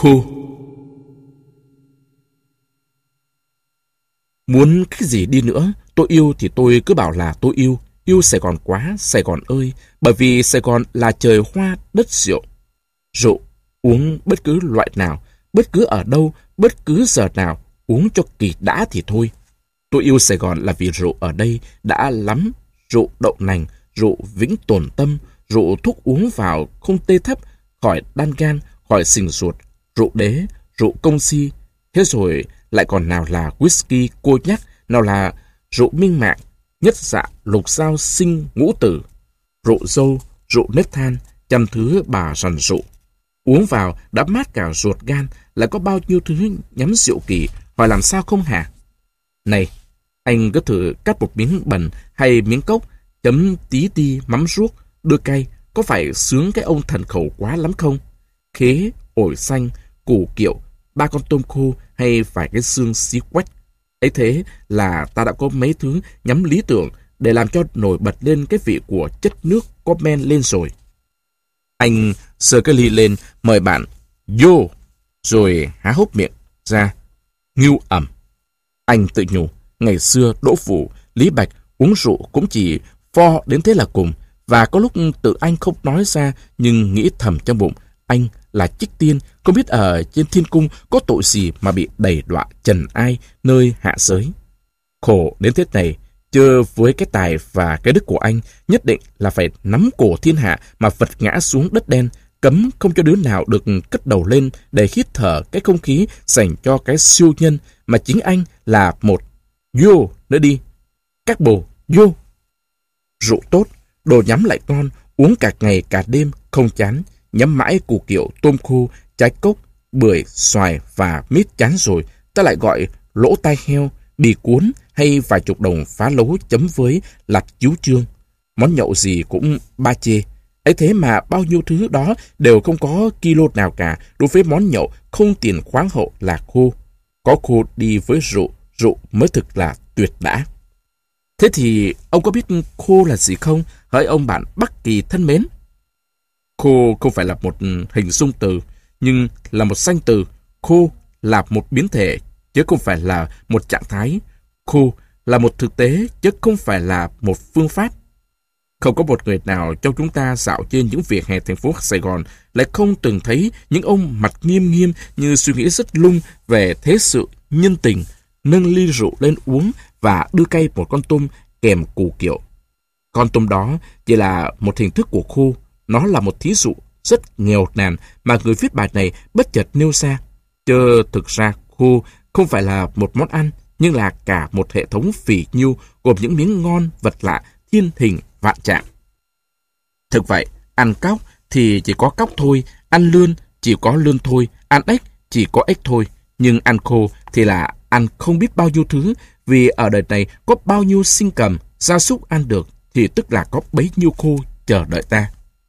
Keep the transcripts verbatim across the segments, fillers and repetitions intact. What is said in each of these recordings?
Khô. Muốn cái gì đi nữa, tôi yêu thì tôi cứ bảo là tôi yêu. Yêu Sài Gòn quá, Sài Gòn ơi, bởi vì Sài Gòn là trời hoa, đất rượu. Rượu, uống bất cứ loại nào, bất cứ ở đâu, bất cứ giờ nào, uống cho kỳ đã thì thôi. Tôi yêu Sài Gòn là vì rượu ở đây đã lắm, rượu đậu nành, rượu vĩnh tồn tâm, rượu thuốc uống vào không tê thấp, khỏi đan gan, khỏi sình ruột, rượu đế, rượu công si. Thế rồi lại còn nào là whisky, cô nhắc, nào là rượu minh mạng, nhất dạ, lục sao, sinh, ngũ tử, rượu dâu, rượu nếp than, trăm thứ bà rằn rượu. Uống vào đã mát cả ruột gan, lại có bao nhiêu thứ nhắm rượu kỳ, hỏi làm sao không hả? Này, anh cứ thử cắt một miếng bần hay miếng cốc, chấm tí ti mắm ruốc, đưa cay, có phải sướng cái ông thần khẩu quá lắm không? Khế, ổi xanh, củ kiệu, ba con tôm khô hay vài cái xương xí quách. Ấy thế là ta đã có mấy thứ nhắm lý tưởng để làm cho nổi bật lên cái vị của chất nước có men lên rồi. Anh sờ cái ly lên, mời bạn vô, rồi há hốc miệng ra, ngưu ẩm. Anh tự nhủ, ngày xưa Đỗ Phủ, Lý Bạch uống rượu cũng chỉ pho đến thế là cùng, và có lúc tự anh không nói ra nhưng nghĩ thầm trong bụng, anh là Trích Tiên, không biết ở trên thiên cung có tội gì mà bị đày đọa trần ai nơi hạ giới. Khổ đến thế này, chơ với cái tài và cái đức của anh, nhất định là phải nắm cổ thiên hạ mà vật ngã xuống đất đen, cấm không cho đứa nào được cất đầu lên để hít thở cái không khí dành cho cái siêu nhân mà chính anh là một. Vô nữa đi, các bồ, vô. Rượu tốt, đồ nhắm lại ngon, uống cả ngày cả đêm không chán, nhắm mãi củ kiệu, tôm khô, trái cốc, bưởi, xoài và mít chán rồi, ta lại gọi lỗ tai heo, bì cuốn hay vài chục đồng phá lấu chấm với lạt chiếu chương. Món nhậu gì cũng ba chê. Ấy thế mà bao nhiêu thứ đó đều không có kilo nào cả đối với món nhậu không tiền khoáng hậu là khô. Có khô đi với rượu, rượu mới thực là tuyệt đã. Thế thì ông có biết khô là gì không? Hỡi ông bạn Bắc Kỳ thân mến. Khô không phải là một hình dung từ, nhưng là một danh từ. Khô là một biến thể, chứ không phải là một trạng thái. Khô là một thực tế, chứ không phải là một phương pháp. Không có một người nào trong chúng ta dạo trên những vỉa hè thành phố Sài Gòn lại không từng thấy những ông mặt nghiêm nghiêm như suy nghĩ rất lung về thế sự nhân tình, nâng ly rượu lên uống và đưa cay một con tôm kèm củ kiệu. Con tôm đó chỉ là một hình thức của khô, nó là một thí dụ rất nghèo nàn mà người viết bài này bất chợt nêu ra. Chứ thực ra khô không phải là một món ăn, nhưng là cả một hệ thống phỉ nhiêu gồm những miếng ngon vật lạ, thiên hình vạn trạng. Thực vậy, ăn cóc thì chỉ có cóc thôi, ăn lươn chỉ có lươn thôi, ăn ếch chỉ có ếch thôi, nhưng ăn khô thì là ăn không biết bao nhiêu thứ, vì ở đời này có bao nhiêu sinh cầm, gia súc ăn được thì tức là có bấy nhiêu khô chờ đợi ta.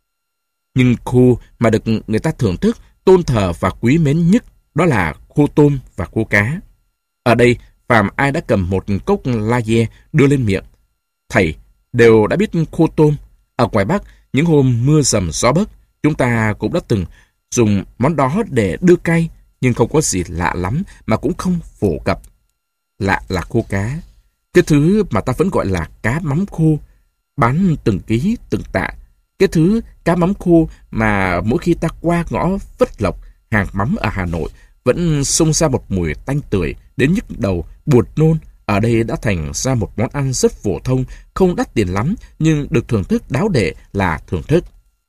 Nhưng khô mà được người ta thưởng thức, tôn thờ và quý mến nhất đó là khô tôm và khô cá. Ở đây, phàm ai đã cầm một cốc lager đưa lên miệng, thầy đều đã biết khô tôm. Ở ngoài Bắc, những hôm mưa rầm gió bấc, chúng ta cũng đã từng dùng món đó để đưa cay, nhưng không có gì lạ lắm mà cũng không phổ cập. Lạ là khô cá, cái thứ mà ta vẫn gọi là cá mắm khô, bán từng ký từng tạ. Cái thứ cá mắm khô mà mỗi khi ta qua ngõ Phất Lộc, hàng mắm ở Hà Nội, vẫn xông ra một mùi tanh tưởi đến nhức đầu, buồn nôn. Ở đây đã thành ra một món ăn rất phổ thông, không đắt tiền lắm, nhưng được thưởng thức đáo để là thưởng thức.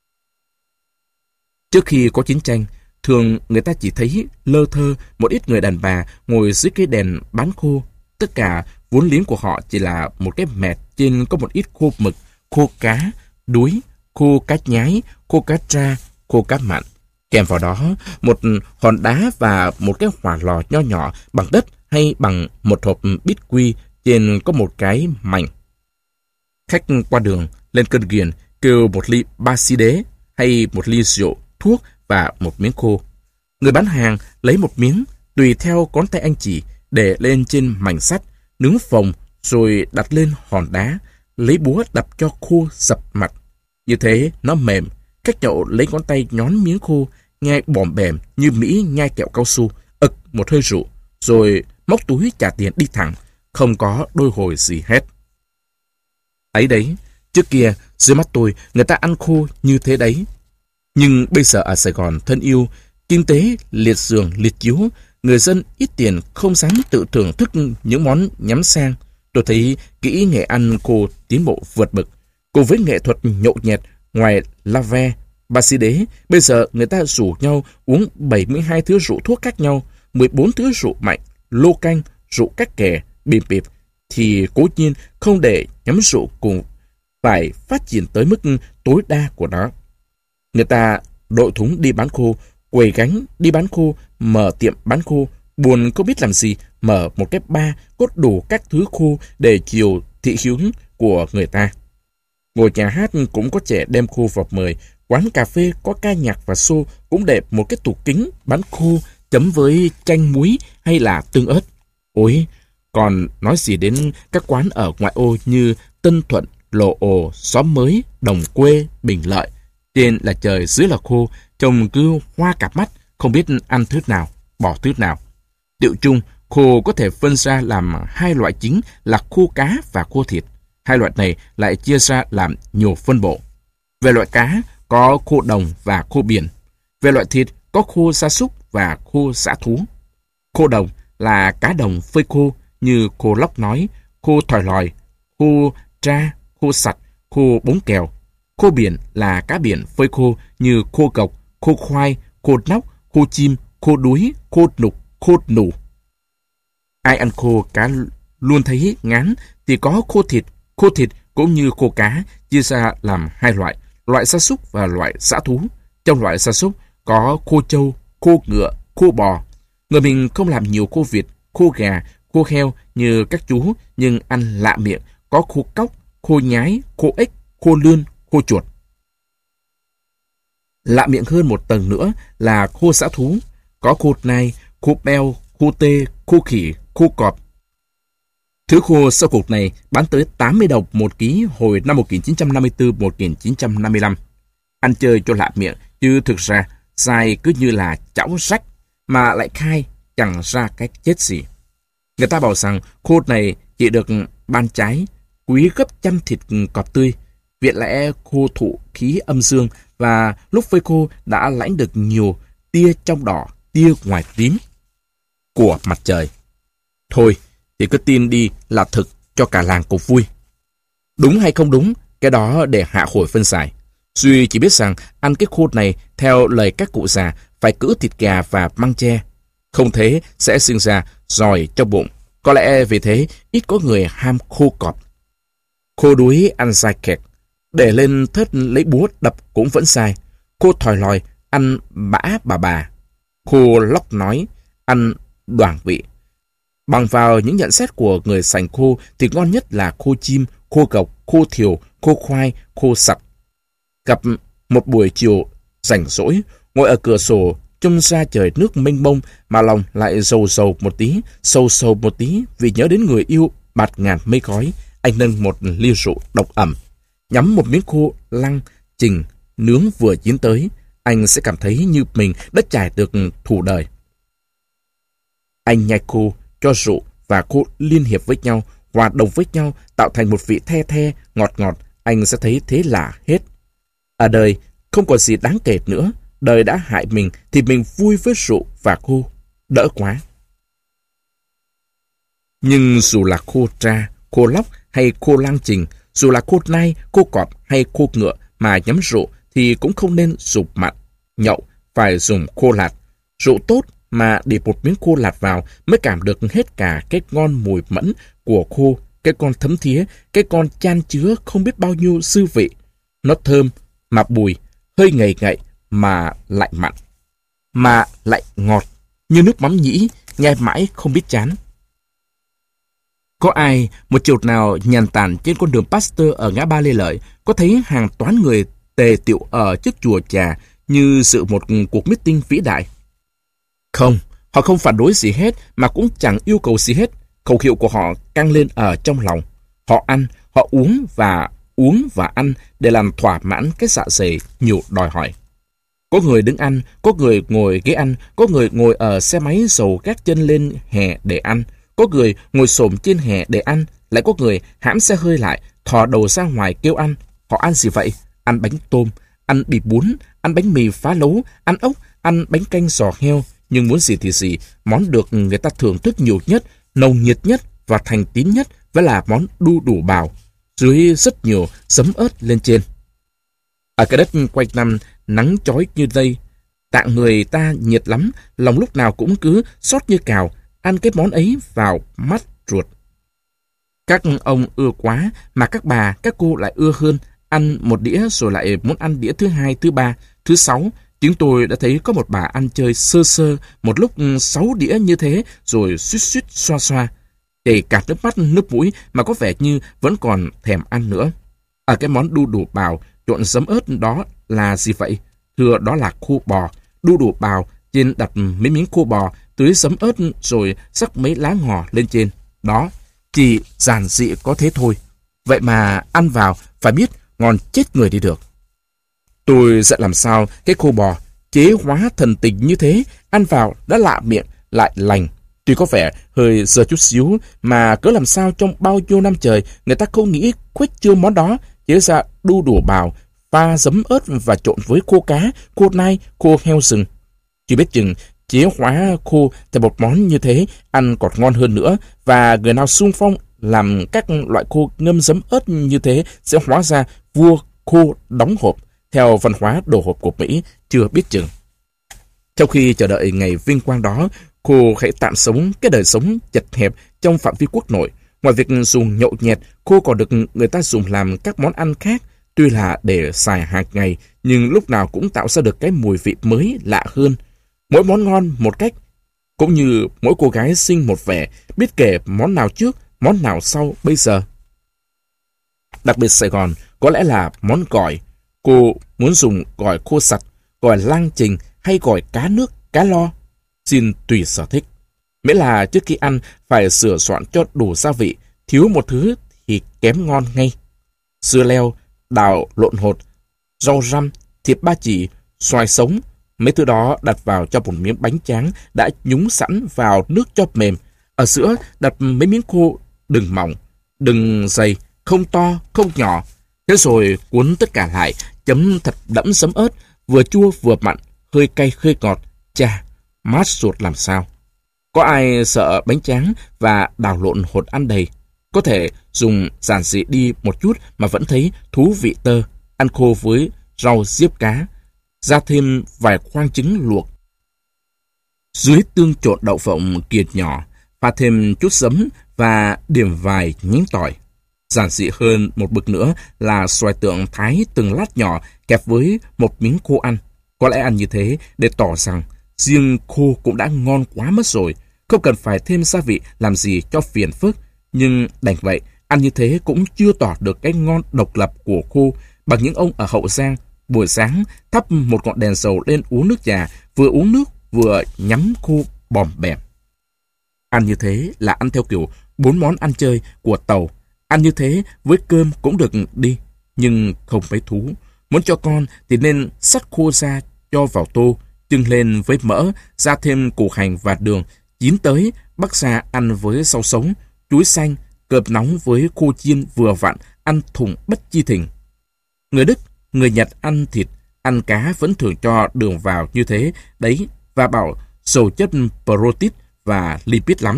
Trước khi có chiến tranh, thường người ta chỉ thấy lơ thơ một ít người đàn bà ngồi dưới cây đèn bán khô. Tất cả vốn liếng của họ chỉ là một cái mẹt trên có một ít khô mực, khô cá, đuối, khô cá nhái, khô cá tra, khô cá mặn. Kèm vào đó một hòn đá và một cái hỏa lò nho nhỏ bằng đất hay bằng một hộp bít quy, trên có một cái mảnh. Khách qua đường lên cơn ghiền kêu một ly ba xí đế hay một ly rượu, thuốc và một miếng khô. Người bán hàng lấy một miếng tùy theo ngón tay anh chỉ, để lên trên mảnh sắt, nướng phồng rồi đặt lên hòn đá, lấy búa đập cho khô sập mặt. Như thế nó mềm. Khách nhậu lấy ngón tay nhón miếng khô, nhai bòm bèm như Mỹ nhai kẹo cao su, ực một hơi rượu, rồi móc túi trả tiền đi thẳng, không có đôi hồi gì hết. Ấy đấy, trước kia, dưới mắt tôi, người ta ăn khô như thế đấy. Nhưng bây giờ ở Sài Gòn thân yêu, kinh tế liệt giường liệt chiếu, người dân ít tiền không dám tự thưởng thức những món nhắm sang. Tôi thấy kỹ nghệ ăn khô tiến bộ vượt bậc. Cùng với nghệ thuật nhậu nhẹt ngoài La Ve, Ba Si Đế, bây giờ người ta rủ nhau uống bảy mươi hai thứ rượu thuốc khác nhau, mười bốn thứ rượu mạnh, lô canh, rượu các kè, bìm bịp, thì cố nhiên không để nhóm rượu cùng phải phát triển tới mức tối đa của nó. Người ta đội thúng đi bán khô, quầy gánh đi bán khô, mở tiệm bán khô, buồn không biết làm gì, mở một cái bar cốt đủ các thứ khô để chiều thị hiếu của người ta. Ngồi nhà hát cũng có trẻ đem khô vào mời, quán cà phê có ca nhạc và show cũng đẹp một cái tủ kính bán khô chấm với chanh muối hay là tương ớt. Ôi, còn nói gì đến các quán ở ngoại ô như Tân Thuận, Lộ Ồ, Xóm Mới, Đồng Quê, Bình Lợi. Trên là trời, dưới là khô, trông cứ hoa cặp mắt, không biết ăn thứ nào, bỏ thứ nào. Tiệu chung, khô có thể phân ra làm hai loại chính là khô cá và khô thịt. Hai loại này lại chia ra làm nhiều phân bộ. Về loại cá, có khô đồng và khô biển. Về loại thịt, có khô gia súc và khô dã thú. Khô đồng là cá đồng phơi khô như khô lóc nói, khô thòi lòi, khô tra, khô sạch, khô bống kèo. Khô biển là cá biển phơi khô như khô gọc, khô khoai, khô nóc, khô chim, khô đuối, khô nục, khô nủ. Ai ăn khô cá luôn thấy ngán thì có khô thịt. Khô thịt cũng như khô cá chia ra làm hai loại, loại gia súc và loại dã thú. Trong loại gia súc có khô trâu, khô ngựa, khô bò. Người mình không làm nhiều khô vịt, khô gà, khô heo như các chú, nhưng ăn lạ miệng, có khô cóc, khô nhái, khô ếch, khô lươn, khô chuột. Lạ miệng hơn một tầng nữa là khô dã thú, có khô nai, khô beo, khô tê, khô khỉ, khô cọp. Thứ khô sau cuộc này bán tới tám mươi đồng một ký hồi năm một nghìn chín trăm năm mươi tư - một nghìn chín trăm năm mươi lăm. Ăn chơi cho lạ miệng, chứ thực ra dai cứ như là chảo rách, mà lại khai chẳng ra cách chết gì. Người ta bảo rằng khô này chỉ được ban trái, quý gấp trăm thịt cọp tươi. Viện lẽ khô thụ khí âm dương và lúc phơi khô đã lãnh được nhiều tia trong đỏ, tia ngoài tím của mặt trời. Thôi, thì cứ tin đi là thực cho cả làng cùng vui. Đúng hay không đúng, cái đó để hạ hồi phân giải. Duy chỉ biết rằng ăn cái khô này theo lời các cụ già phải cữ thịt gà và măng tre. Không thế sẽ sinh ra giòi trong bụng. Có lẽ vì thế ít có người ham khô cọp. Khô đuối ăn dai kẹt, để lên thớt lấy búa đập cũng vẫn sai. Khô thòi lòi ăn bã bà bà. Khô lóc nói ăn đoảng vị. Bằng vào những nhận xét của người sành khô thì ngon nhất là khô chim, khô gọc, khô thiều, khô khoai, khô sặc. Gặp một buổi chiều rảnh rỗi, ngồi ở cửa sổ trông ra trời nước mênh mông mà lòng lại rầu rầu một tí, sầu sầu một tí vì nhớ đến người yêu bạt ngàn mây khói. Anh nâng một ly rượu độc ẩm, nhắm một miếng khô lăng trình nướng vừa chín tới, anh sẽ cảm thấy như mình đã trải được thủ đời. Anh nhai khô, cho rượu và khô liên hiệp với nhau, hòa đồng với nhau, tạo thành một vị the the, ngọt ngọt, anh sẽ thấy thế là hết. Ở đời, không còn gì đáng kể nữa. Đời đã hại mình thì mình vui với rượu và khô. Đỡ quá. Nhưng dù là khô tra, khô lóc hay khô lang trình, dù là khô nai, khô cọp hay khô ngựa mà nhắm rượu thì cũng không nên dùng mặn. Nhậu phải dùng khô lạt. Rượu tốt mà để một miếng khô lạt vào mới cảm được hết cả cái ngon mùi mẫn của khô, cái con thấm thía, cái con chan chứa không biết bao nhiêu dư vị. Nó thơm mà bùi, hơi ngậy ngậy mà lại mặn, mà lại ngọt như nước mắm nhĩ, nhai mãi không biết chán. Có ai một chiều nào nhàn tản trên con đường Pasteur ở ngã ba Lê Lợi có thấy hàng toán người tề tiệu ở trước chùa Trà như dự một cuộc meeting vĩ đại? Không, họ không phản đối gì hết mà cũng chẳng yêu cầu gì hết. Khẩu hiệu của họ căng lên ở trong lòng. Họ ăn, họ uống và uống và ăn để làm thỏa mãn cái dạ dày nhiều đòi hỏi. Có người đứng ăn, có người ngồi ghế ăn, có người ngồi ở xe máy dầu gác chân lên hè để ăn, có người ngồi xổm trên hè để ăn, lại có người hãm xe hơi lại, thò đầu ra ngoài kêu ăn. Họ ăn gì vậy? Ăn bánh tôm, ăn bì bún, ăn bánh mì phá lấu, ăn ốc, ăn bánh canh giò heo. Nhưng muốn gì thì gì, món được người ta thưởng thức nhiều nhất, nồng nhiệt nhất và thành tín nhất vẫn là món đu đủ bào, dưới rất nhiều giấm ớt lên trên. Ở cái đất quanh năm nắng chói như đây, tạng người ta nhiệt lắm, lòng lúc nào cũng cứ sót như cào, ăn cái món ấy vào mắt ruột. Các ông ưa quá, mà các bà, các cô lại ưa hơn, ăn một đĩa rồi lại muốn ăn đĩa thứ hai, thứ ba, thứ sáu. Chúng tôi đã thấy có một bà ăn chơi sơ sơ, một lúc sáu đĩa như thế, rồi suýt suýt xoa xoa, để cả nước mắt nước mũi mà có vẻ như vẫn còn thèm ăn nữa. Ở cái món đu đủ bào trộn giấm ớt đó là gì vậy? Thưa, đó là khô bò. Đu đủ bào trên đặt mấy miếng khô bò, tưới giấm ớt rồi rắc mấy lá ngò lên trên. Đó, chỉ giản dị có thế thôi. Vậy mà ăn vào phải biết ngon chết người đi được. Tôi giận làm sao cái khô bò chế hóa thần tình như thế, ăn vào đã lạ miệng lại lành. Tuy có vẻ hơi dơ chút xíu, mà cớ làm sao trong bao nhiêu năm trời người ta không nghĩ khuếch trương món đó, chế ra đu đủ bào, pha giấm ớt và trộn với khô cá, khô nai, khô heo rừng. Chỉ biết chừng chế hóa khô thành một món như thế ăn còn ngon hơn nữa, và người nào xung phong làm các loại khô ngâm giấm ớt như thế sẽ hóa ra vua khô đóng hộp theo văn hóa đồ hộp của Mỹ, chưa biết chừng. Trong khi chờ đợi ngày vinh quang đó, cô hãy tạm sống cái đời sống chật hẹp trong phạm vi quốc nội. Ngoài việc dùng nhậu nhẹt, cô còn được người ta dùng làm các món ăn khác, tuy là để xài hàng ngày, nhưng lúc nào cũng tạo ra được cái mùi vị mới lạ hơn. Mỗi món ngon một cách, cũng như mỗi cô gái xinh một vẻ, biết kể món nào trước, món nào sau bây giờ. Đặc biệt Sài Gòn có lẽ là món gỏi. Cô muốn dùng gỏi khô sạch, gỏi lang trình hay gỏi cá nước, cá lo, xin tùy sở thích. Miễn là trước khi ăn phải sửa soạn cho đủ gia vị, thiếu một thứ thì kém ngon ngay. Dưa leo, đào lộn hột, rau răm, thịt ba chỉ, xoài sống, mấy thứ đó đặt vào cho một miếng bánh tráng đã nhúng sẵn vào nước cho mềm. Ở giữa đặt mấy miếng khô, đừng mỏng, đừng dày, không to, không nhỏ. Thế rồi cuốn tất cả lại, chấm thật đẫm giấm ớt, vừa chua vừa mặn, hơi cay hơi ngọt. Chà, mát ruột làm sao. Có ai sợ bánh tráng và đào lộn hột ăn đầy? Có thể dùng giản dị đi một chút mà vẫn thấy thú vị tơ. Ăn khô với rau diếp cá, ra thêm vài khoang trứng luộc. Dưới tương trộn đậu phộng kiệt nhỏ, pha thêm chút giấm và điểm vài nhánh tỏi. Giản dị hơn một bậc nữa là xoài tượng thái từng lát nhỏ kẹp với một miếng khô ăn. Có lẽ ăn như thế để tỏ rằng riêng khô cũng đã ngon quá mất rồi, không cần phải thêm gia vị làm gì cho phiền phức. Nhưng đành vậy, ăn như thế cũng chưa tỏ được cái ngon độc lập của khô. Bằng những ông ở Hậu Giang, buổi sáng thắp một ngọn đèn dầu lên uống nước trà, vừa uống nước vừa nhắm khô bòm bẻm. Ăn như thế là ăn theo kiểu bốn món ăn chơi của Tàu. Ăn như thế với cơm cũng được đi, nhưng không mấy thú. Muốn cho con thì nên xắt khô ra cho vào tô, chưng lên với mỡ, ra thêm củ hành và đường, chín tới bắc ra ăn với rau sống, chuối xanh, cơm nóng với khô chiên vừa vặn, ăn thùng bất chi thình. Người Đức, người Nhật ăn thịt, ăn cá vẫn thường cho đường vào như thế đấy, và bảo giàu chất protein và lipid lắm.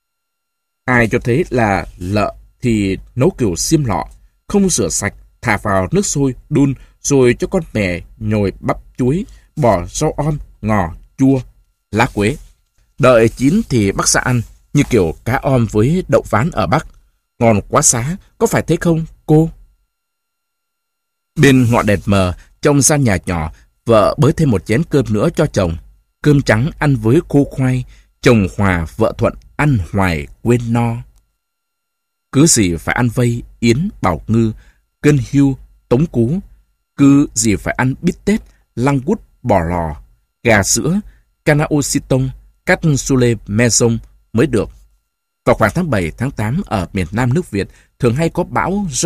Ai cho thế là lợ thì nấu kiểu xiêm lọ, không rửa sạch, thả vào nước sôi đun, rồi cho con mè nhồi bắp chuối, bỏ rau om, ngò, chua, lá quế. Đợi chín thì bắc ra ăn, như kiểu cá om với đậu ván ở Bắc. Ngon quá xá, có phải thế không, cô? Bên ngọn đèn mờ, trong gian nhà nhỏ, vợ bới thêm một chén cơm nữa cho chồng. Cơm trắng ăn với khô khoai, chồng hòa vợ thuận ăn hoài quên no. Cứ gì phải ăn vây, yến, bảo ngư, cân hưu, tống cú. Cứ gì phải ăn bít tết, lăng quất, bò lò, gà sữa, canao sitong, cắt sule maison mới được. Vào khoảng tháng bảy, tháng tám ở miền Nam nước Việt thường hay có bão rớt.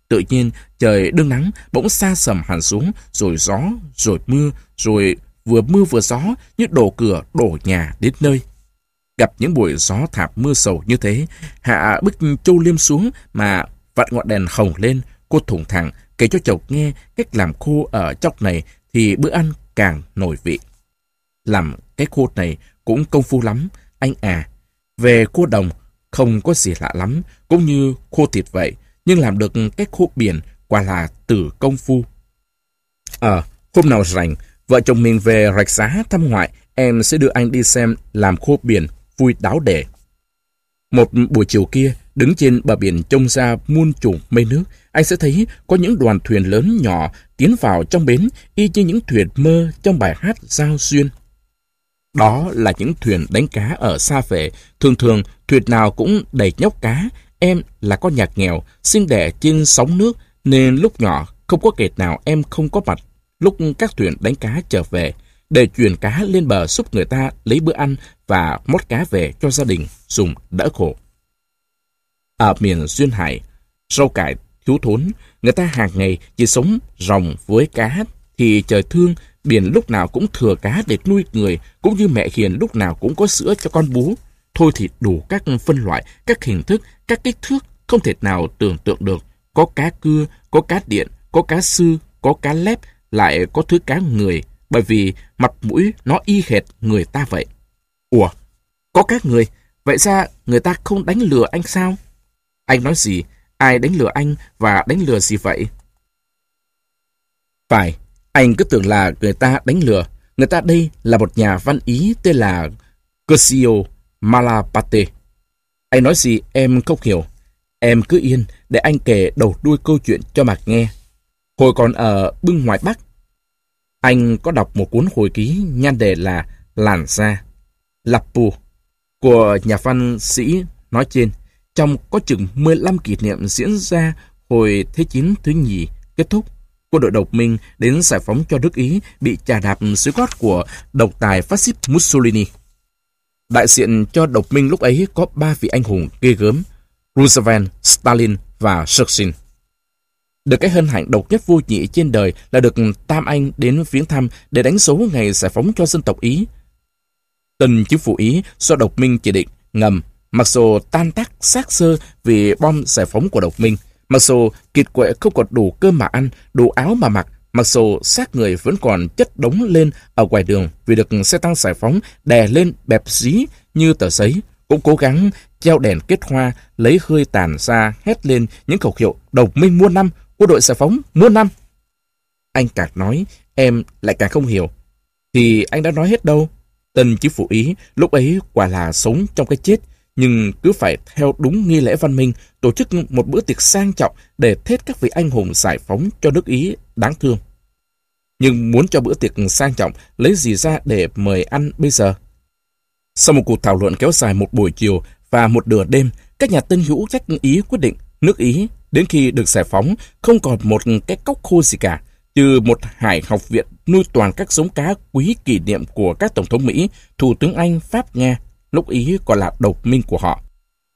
Tự nhiên, trời đương nắng, bỗng sa sầm hẳn xuống, rồi gió, rồi mưa, rồi vừa mưa vừa gió, như đổ cửa, đổ nhà đến nơi. Gặp những buổi gió thảm mưa sầu như thế, Hạ bức châu liêm xuống mà vặn ngọn đèn hồng lên, cô thủng thẳng, kể cho chồng nghe cách làm khô ở chóc này thì bữa ăn càng nổi vị. Làm cái khô này cũng công phu lắm, anh à. Về khô đồng, không có gì lạ lắm, cũng như khô thịt vậy, nhưng làm được cái khô biển quả là từ công phu. Ờ, hôm nào rảnh, vợ chồng mình về Rạch Giá thăm ngoại, em sẽ đưa anh đi xem làm khô biển, vui đáo để. Một buổi chiều kia, đứng trên bờ biển trông ra muôn trùng mây nước, anh sẽ thấy có những đoàn thuyền lớn nhỏ tiến vào trong bến, y như những thuyền mơ trong bài hát Giao Duyên. Đó là những thuyền đánh cá ở xa về, thường thường thuyền nào cũng đầy nhóc cá. Em là con nhạc nghèo, sinh đẻ trên sóng nước, nên lúc nhỏ không có kể nào em không có mặt lúc các thuyền đánh cá trở về, để chuyển cá lên bờ giúp người ta lấy bữa ăn và mót cá về cho gia đình dùng đỡ khổ. Ở miền duyên hải, rau cải thiếu thốn, người ta hàng ngày chỉ sống ròng với cá, thì trời thương, biển lúc nào cũng thừa cá để nuôi người, cũng như mẹ hiền lúc nào cũng có sữa cho con bú. Thôi thì đủ các phân loại, các hình thức, các kích thước không thể nào tưởng tượng được. Có cá cưa, có cá điện, có cá sư, có cá lép, lại có thứ cá người, bởi vì mặt mũi nó y hệt người ta vậy. Ủa, có cá người, vậy ra người ta không đánh lừa anh sao? Anh nói gì? Ai đánh lừa anh và đánh lừa gì vậy? Phải, anh cứ tưởng là người ta đánh lừa. Người ta đây là một nhà văn Ý tên là Curcio Malaparte. Anh nói gì em không hiểu. Em cứ yên để anh kể đầu đuôi câu chuyện cho Mạc nghe. Hồi còn ở bưng ngoài Bắc, anh có đọc một cuốn hồi ký nhan đề là Làn Da, Lapu, của nhà văn sĩ nói trên. Trong có chừng mười lăm kỷ niệm diễn ra hồi Thế chiến thứ nhì kết thúc. Quân đội độc minh đến giải phóng cho nước Ý bị chà đạp dưới gót của độc tài phát xít Mussolini. Đại diện cho độc minh lúc ấy có ba vị anh hùng ghê gớm: Roosevelt, Stalin và Churchill. Được cái hân hạnh độc nhất vô nhị trên đời là được Tam Anh đến viếng thăm để đánh dấu ngày giải phóng cho dân tộc Ý. Tân chính phủ Ý do độc minh chỉ định ngầm, mặc dù tan tác xác xơ vì bom giải phóng của độc minh, mặc dù kiệt quệ không còn đủ cơm mà ăn, đủ áo mà mặc, mặc dù xác người vẫn còn chất đống lên ở ngoài đường vì được xe tăng giải phóng đè lên bẹp dí như tờ giấy, cũng cố gắng treo đèn kết hoa, lấy hơi tàn ra hét lên những khẩu hiệu độc minh muôn năm, quân đội giải phóng muôn năm. Anh càng nói, em lại càng không hiểu. Thì anh đã nói hết đâu. Tân chính phủ Ý lúc ấy quả là sống trong cái chết, nhưng cứ phải theo đúng nghi lễ văn minh, tổ chức một bữa tiệc sang trọng để thết các vị anh hùng giải phóng cho nước Ý đáng thương. Nhưng muốn cho bữa tiệc sang trọng, lấy gì ra để mời ăn bây giờ? Sau một cuộc thảo luận kéo dài một buổi chiều và một nửa đêm, các nhà tân hữu trách Ý quyết định nước Ý đến khi được giải phóng không còn một cái cốc khô gì cả, trừ một hải học viện nuôi toàn các giống cá quý kỷ niệm của các tổng thống Mỹ, thủ tướng Anh, Pháp, Nga, lúc Ý còn là độc minh của họ.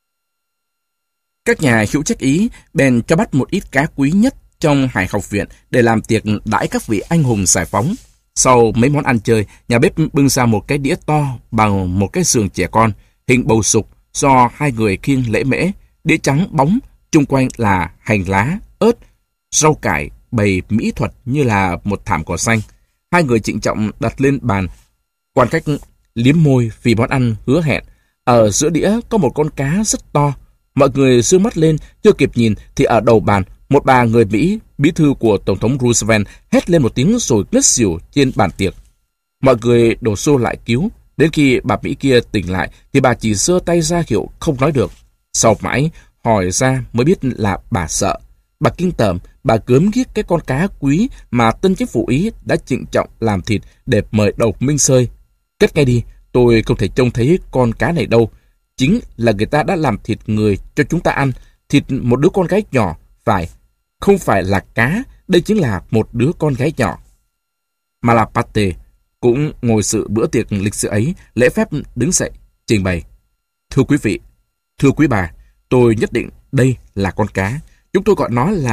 Các nhà hữu trách Ý bèn cho bắt một ít cá quý nhất trong hải học viện để làm tiệc đãi các vị anh hùng giải phóng. Sau mấy món ăn chơi, nhà bếp bưng ra một cái đĩa to bằng một cái giường trẻ con, hình bầu sục do hai người khiêng lễ mễ, đĩa trắng bóng, chung quanh là hành lá, ớt, rau cải bày mỹ thuật như là một thảm cỏ xanh. Hai người trịnh trọng đặt lên bàn, quan cách liếm môi vì món ăn hứa hẹn. Ở giữa đĩa có một con cá rất to. Mọi người giương mắt lên, chưa kịp nhìn thì ở đầu bàn, một bà người Mỹ, bí thư của Tổng thống Roosevelt, hét lên một tiếng rồi ngất xỉu trên bàn tiệc. Mọi người đổ xô lại cứu. Đến khi bà Mỹ kia tỉnh lại thì bà chỉ giơ tay ra hiệu không nói được. Sau mãi hỏi ra mới biết là bà sợ. Bà kinh tởm, bà gớm ghiếc cái con cá quý mà tân chính phủ Ý đã trịnh trọng làm thịt để mời độc minh sơi. Cất ngay đi, tôi không thể trông thấy con cá này đâu. Chính là người ta đã làm thịt người cho chúng ta ăn, thịt một đứa con gái nhỏ, phải, không phải là cá, đây chính là một đứa con gái nhỏ. Malaparte cũng ngồi dự bữa tiệc lịch sự ấy, lễ phép đứng dậy, trình bày. Thưa quý vị, thưa quý bà, tôi nhất định đây là con cá. Chúng tôi gọi nó là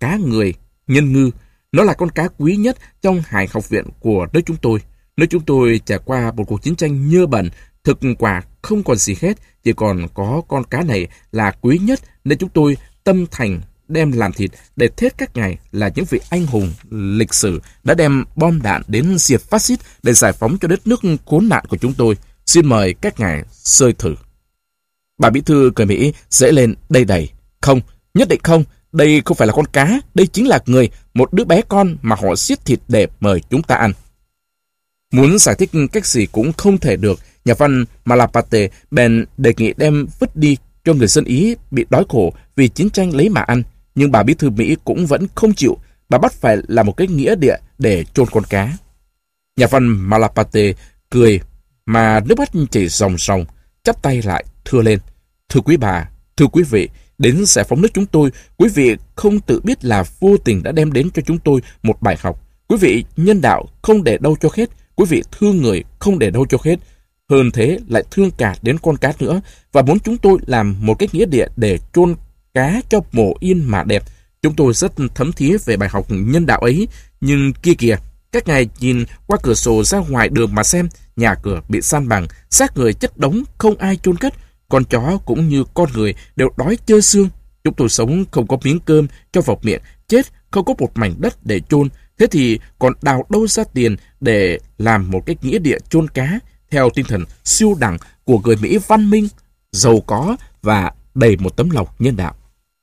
cá người nhân ngư. Nó là con cá quý nhất trong Hải học viện của nước chúng tôi. Nước chúng tôi trải qua một cuộc chiến tranh nhơ bẩn, thực quả không còn gì hết, chỉ còn có con cá này là quý nhất, nên chúng tôi tâm thành đem làm thịt để thết các ngài là những vị anh hùng lịch sử đã đem bom đạn đến diệt phát xít để giải phóng cho đất nước khốn nạn của chúng tôi. Xin mời các ngài sơi thử. Bà bí thư cười Mỹ dễ lên đầy đầy. Không, nhất định không. Đây không phải là con cá, đây chính là người, một đứa bé con mà họ giết thịt để mời chúng ta ăn. Muốn giải thích cách gì cũng không thể được, nhà văn Malaparte bèn đề nghị đem vứt đi cho người dân Ý bị đói khổ vì chiến tranh lấy mà ăn. Nhưng bà bí thư Mỹ cũng vẫn không chịu, bà bắt phải là một cái nghĩa địa để chôn con cá. Nhà văn Malaparte cười mà nước mắt chảy ròng ròng, chắp tay lại thưa lên. Thưa quý bà, thưa quý vị, đến giải phóng nước chúng tôi, quý vị không tự biết là vô tình đã đem đến cho chúng tôi một bài học. Quý vị nhân đạo không để đâu cho hết, quý vị thương người không để đâu cho hết. Hơn thế lại thương cả đến con cá nữa, và muốn chúng tôi làm một cái nghĩa địa để chôn cá cho mồ yên mà đẹp. Chúng tôi rất thấm thía về bài học nhân đạo ấy, nhưng kia kìa, các ngài nhìn qua cửa sổ ra ngoài đường mà xem, nhà cửa bị san bằng, xác người chất đống không ai chôn cất, con chó cũng như con người đều đói chơ xương. Chúng tôi sống không có miếng cơm cho vào miệng, chết không có một mảnh đất để chôn, thế thì còn đào đâu ra tiền để làm một cái nghĩa địa chôn cá theo tinh thần siêu đẳng của người Mỹ văn minh, giàu có và đầy một tấm lòng nhân đạo.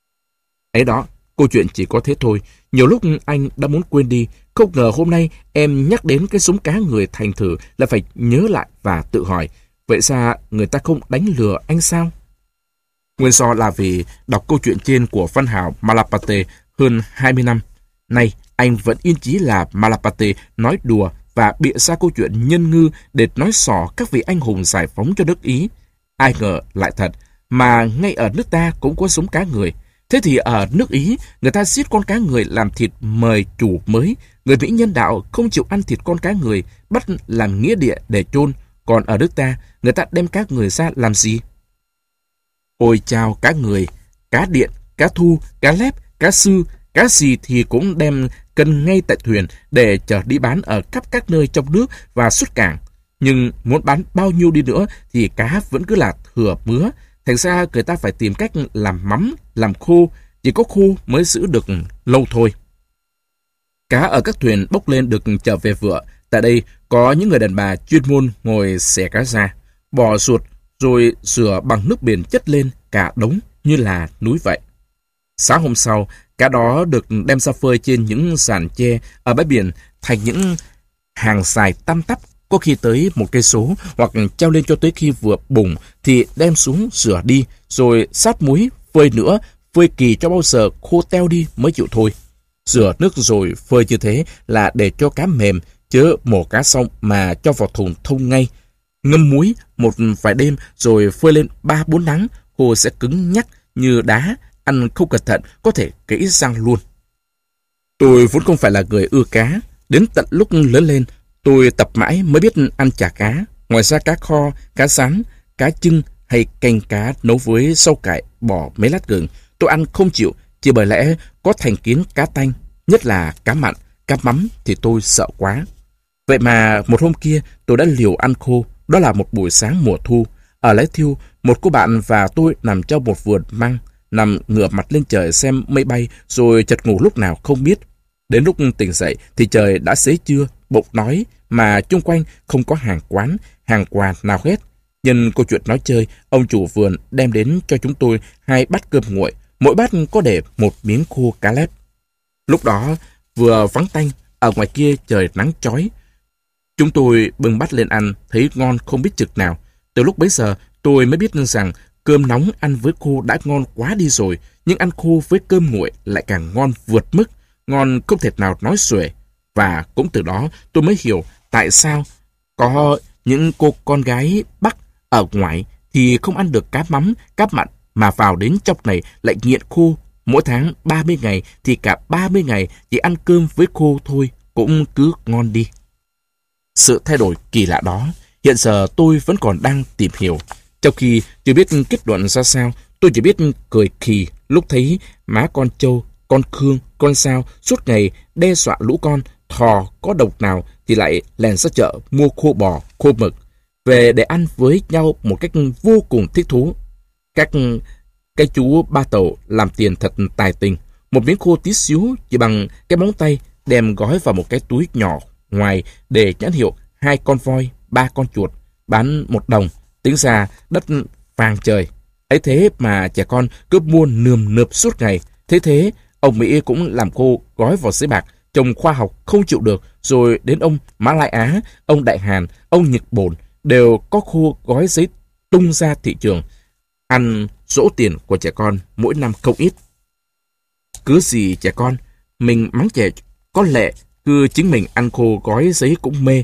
Ấy đó, câu chuyện chỉ có thế thôi. Nhiều lúc anh đã muốn quên đi, không ngờ hôm nay em nhắc đến cái súng cá người thành thử là phải nhớ lại và tự hỏi, vậy ra người ta không đánh lừa anh sao? Nguyên do là vì đọc câu chuyện trên của văn hào Malaparte hơn hai mươi năm. Nay, anh vẫn yên chí là Malaparte nói đùa và bịa ra câu chuyện nhân ngư để nói xỏ các vị anh hùng giải phóng cho nước Ý. Ai ngờ lại thật, mà ngay ở nước ta cũng có súng cá người. Thế thì ở nước Ý, người ta giết con cá người làm thịt mời chủ mới. Người Mỹ nhân đạo không chịu ăn thịt con cá người, bắt làm nghĩa địa để chôn. Còn ở nước ta, người ta đem cá người ra làm gì? Ôi chao, cá người, cá điện, cá thu, cá lép, cá sư, cá gì thì cũng đem cân ngay tại thuyền để chở đi bán ở khắp các nơi trong nước và xuất cảng. Nhưng muốn bán bao nhiêu đi nữa thì cá vẫn cứ là thừa mứa. Thành ra người ta phải tìm cách làm mắm, làm khô, chỉ có khô mới giữ được lâu thôi. Cá ở các thuyền bốc lên được chở về vựa. Tại đây có những người đàn bà chuyên môn ngồi xẻ cá ra, bỏ ruột rồi rửa bằng nước biển chất lên cả đống như là núi vậy. Sáng hôm sau, cá đó được đem ra phơi trên những sàn tre ở bãi biển thành những hàng dài tăm tắp, có khi tới một cây số, hoặc treo lên cho tới khi vừa bùng thì đem xuống rửa đi, rồi sát muối phơi nữa, phơi kỳ cho bao giờ khô teo đi mới chịu thôi. Rửa nước rồi phơi như thế là để cho cá mềm, chớ mổ cá xong mà cho vào thùng thông ngay. Ngâm muối một vài đêm rồi phơi lên ba bốn nắng, khô sẽ cứng nhắc như đá, ăn không cẩn thận có thể gãy răng luôn. Tôi vốn không phải là người ưa cá, đến tận lúc lớn lên tôi tập mãi mới biết ăn chả cá. Ngoài ra cá kho, cá rán, cá chưng hay canh cá nấu với rau cải, bỏ mấy lát gừng tôi ăn không chịu, chỉ bởi lẽ có thành kiến cá tanh, nhất là cá mặn, cá mắm thì tôi sợ quá. Vậy mà một hôm kia tôi đã liều ăn khô. Đó là một buổi sáng mùa thu. Ở Lái Thiêu, một cô bạn và tôi nằm trong một vườn măng, nằm ngửa mặt lên trời xem mây bay rồi chợt ngủ lúc nào không biết. Đến lúc tỉnh dậy thì trời đã xế trưa, bụng đói mà chung quanh không có hàng quán, hàng quà nào hết. Nhân câu chuyện nói chơi, ông chủ vườn đem đến cho chúng tôi hai bát cơm nguội, mỗi bát có để một miếng khô cá lép. Lúc đó vừa vắng tanh, ở ngoài kia trời nắng chói. Chúng tôi bưng bát lên ăn, thấy ngon không biết chực nào. Từ lúc bấy giờ tôi mới biết rằng cơm nóng ăn với khô đã ngon quá đi rồi, nhưng ăn khô với cơm nguội lại càng ngon vượt mức, ngon không thể nào nói xuể. Và cũng từ đó tôi mới hiểu tại sao có những cô con gái Bắc ở ngoài thì không ăn được cá mắm, cá mặn, mà vào đến trong này lại nghiện khô. Mỗi tháng ba mươi ngày thì cả ba mươi ngày chỉ ăn cơm với khô thôi cũng cứ ngon đi. Sự thay đổi kỳ lạ đó, hiện giờ tôi vẫn còn đang tìm hiểu. Trong khi chưa biết kết luận ra sao, tôi chỉ biết cười khì lúc thấy má con trâu, con khương, con sao suốt ngày đe dọa lũ con, thò có độc nào thì lại lèn ra chợ mua khô bò, khô mực, về để ăn với nhau một cách vô cùng thích thú. Các cái chú ba tàu làm tiền thật tài tình. Một miếng khô tí xíu chỉ bằng cái móng tay đem gói vào một cái túi nhỏ ngoài để nhãn hiệu hai con voi, ba con chuột, bán một đồng, tính ra đất vàng trời. Ấy thế mà trẻ con cứ mua nườm nượp suốt ngày. Thế thế, ông Mỹ cũng làm khô gói vào giấy bạc, chồng khoa học không chịu được, rồi đến ông Mã Lai Á, ông Đại Hàn, ông Nhật Bổn đều có khô gói giấy tung ra thị trường, ăn dỗ tiền của trẻ con mỗi năm không ít. Cứ gì trẻ con, mình mắng trẻ có lệ, cứ chính mình ăn khô gói giấy cũng mê.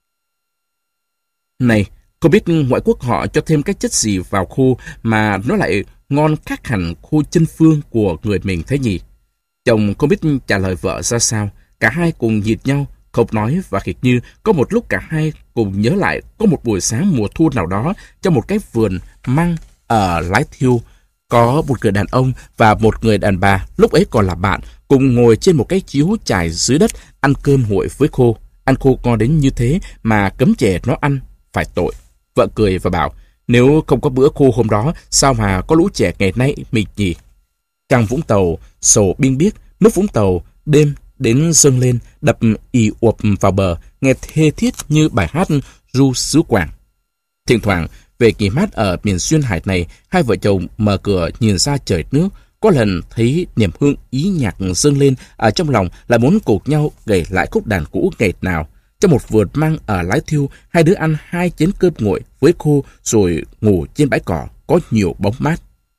Này, không biết ngoại quốc họ cho thêm cái chất gì vào khô mà nó lại ngon khác hẳn khô chân phương của người mình thế nhỉ? Chồng không biết trả lời vợ ra sao, cả hai cùng nhìn nhau, không nói, và khịt như có một lúc cả hai cùng nhớ lại có một buổi sáng mùa thu nào đó trong một cái vườn măng ở Lái Thiêu, có một người đàn ông và một người đàn bà, lúc ấy còn là bạn, cùng ngồi trên một cái chiếu trải dưới đất ăn cơm nguội với khô. Ăn khô ngon đến như thế mà cấm trẻ nó ăn, phải tội. Vợ cười và bảo, nếu không có bữa khô hôm đó, sao mà có lũ trẻ ngày nay mình nhỉ? Trăng Vũng Tàu sầu biên biếc, nước Vũng Tàu đêm đến dâng lên, đập ì uộp vào bờ, nghe thê thiết như bài hát ru xứ Quảng. Thỉnh thoảng về nghỉ mát ở miền xuyên hải này, hai vợ chồng mở cửa nhìn ra trời nước. Có lần thấy niềm hương ý nhạc dâng lên ở trong lòng, là muốn cùng nhau gảy lại khúc đàn cũ ngày nào. Trong một vườn măng ở Lái Thiêu, hai đứa ăn hai chén cơm nguội với khô rồi ngủ trên bãi cỏ có nhiều bóng mát.